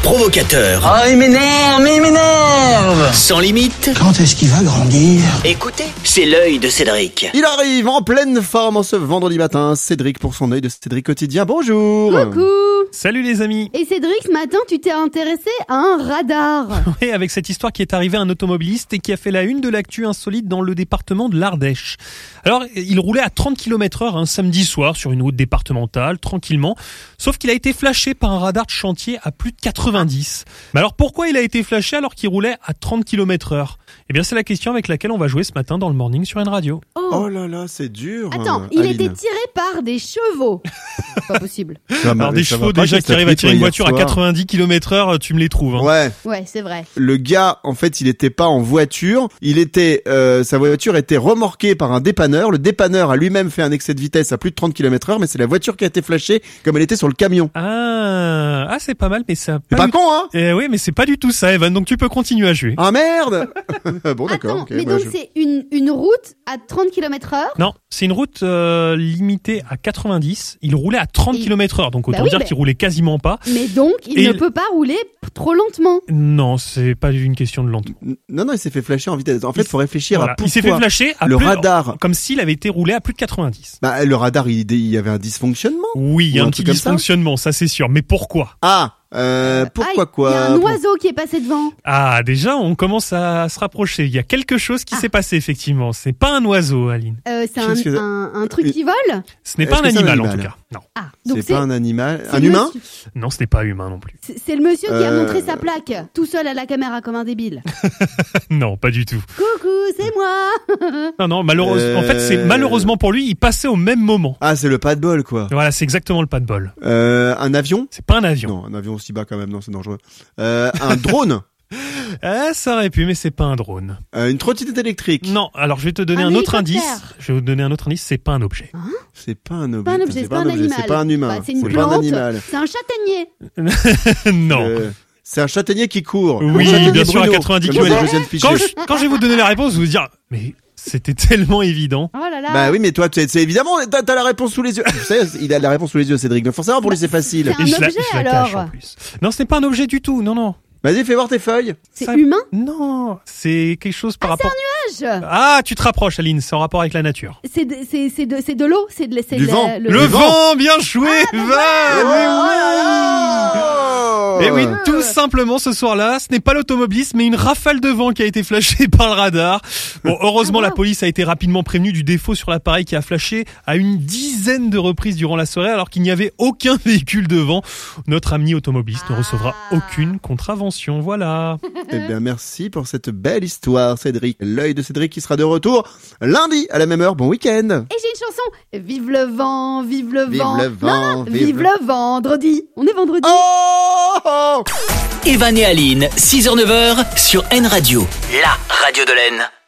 provocateur. Oh, il m'énerve. Sans limite. Quand est-ce qu'il va grandir ? Écoutez, c'est l'œil de Cédric. Il arrive en pleine forme en ce vendredi matin. Cédric pour son œil de Cédric quotidien. Bonjour. Coucou. Salut les amis. Et Cédric, ce matin, tu t'es intéressé à un radar. Oui, avec cette histoire qui est arrivée à un automobiliste et qui a fait la une de l'actu insolite dans le département de l'Ardèche. Alors, il roulait à 30 km/h un samedi soir sur une route départementale, tranquillement, sauf qu'il a été flashé par un radar de chantier à plus de 90. Mais alors pourquoi il a été flashé alors qu'il roulait à 30 km/h ? Eh bien, c'est la question avec laquelle on va jouer ce matin dans le morning sur N-Radio. Oh là là, c'est dur. Attends, il Aline. était tiré par des chevaux. Pas possible. Alors des chevaux déjà qui arrivent à tirer une voiture à 90 km/h, tu me les trouves. Hein. Ouais. Ouais, c'est vrai. Le gars, en fait, il était pas en voiture. Il était, sa voiture était remorquée par un dépanneur. Le dépanneur a lui-même fait un excès de vitesse à plus de 30 km/h, mais c'est la voiture qui a été flashée comme elle était sur le camion. Ah, c'est pas mal, mais ça. C'est pas con, hein? Oui, mais c'est pas du tout ça, Evan. Donc tu peux continuer à jouer. Ah merde! Bon, d'accord. Attends, Ok, mais bah, donc c'est une route à 30 km/h. Non, c'est une route limitée à 90. Il roulait à 30 km/h, donc autant Bah oui, dire mais- qu'il roulait quasiment pas. Mais donc, il ne peut pas rouler trop lentement. Non, c'est pas une question de lentement. Non, il s'est fait flasher en vitesse. En fait, faut réfléchir Voilà. à pourquoi. Il s'est fait flasher à le plus- radar. comme s'il avait été roulé à plus de 90. Bah, le radar, il y avait un dysfonctionnement. Oui, il y a Ou un un petit truc comme ça. dysfonctionnement, ça c'est sûr. Mais pourquoi ? Pourquoi Il y a un Pour- oiseau qui est passé devant. Ah, déjà, on commence à se rapprocher. Il y a quelque chose qui s'est passé, effectivement. C'est pas un oiseau, Aline. C'est Qu'est-ce que- un truc qui vole. Ce n'est Est-ce pas un que c'est un animal, en animal tout cas. Non. Ah, donc C'est pas un animal. c'est Un le humain? monsieur- Non, ce n'est pas humain non plus. C'est le monsieur qui a Euh. montré sa plaque, tout seul à la caméra comme un débile. Non, pas du tout. Coucou, c'est moi. Non, malheureusement. En fait, c'est malheureusement pour lui, il passait au même moment. Ah, c'est le pas de bol, quoi. Voilà, c'est exactement le pas de bol. Un avion? C'est pas un avion. Non, un avion aussi bas quand même, non, c'est dangereux. Un drone? Ça aurait pu, mais c'est pas un drone. Une trottinette électrique? Non, alors je vais te donner Un un autre hélicoptère. indice. Je vais vous donner un autre indice, c'est pas un objet. C'est pas un objet. Pas un objet, c'est pas un animal. C'est pas un humain. Bah, c'est une c'est pas un plante. animal. C'est un châtaignier. Non. C'est un châtaignier qui court. Oui, Un châtaignier bien sûr, à Bruno, 90 comme km. Josiane Fischer. Quand je vais vous donner la réponse, vous vous dire, mais c'était tellement évident. Oh là là. Bah oui, mais toi, c'est évidemment, t'as la réponse sous les yeux. Vous savez, il a la réponse sous les yeux, Cédric. Donc forcément, pour lui, c'est facile. C'est un Et je la objet, cache alors. en plus. Non, ce n'est pas un objet du tout, non. Vas-y, fais voir tes feuilles. C'est Ça- humain. Non, c'est quelque chose par rapport... C'est un nuage. Ah, tu te rapproches, Aline, c'est en rapport avec la nature. C'est de l'eau. C'est de Du vent. Le vent, bien joué, Et oui, tout simplement ce soir-là, ce n'est pas l'automobiliste, mais une rafale de vent qui a été flashée par le radar. Bon, heureusement, la police a été rapidement prévenue du défaut sur l'appareil qui a flashé à une dizaine de reprises durant la soirée, alors qu'il n'y avait aucun véhicule devant. Notre ami automobiliste ne recevra aucune contravention. Voilà. Eh bien, merci pour cette belle histoire, Cédric. L'œil de Cédric qui sera de retour lundi à la même heure. Bon week-end. Et j'ai une chanson. Vive le vent, vive le Vive vent. le vent, Non, vive vive le- le vendredi. On est vendredi. Oh Evan et Aline, 6h-9h sur N-Radio, la radio de l'Aisne.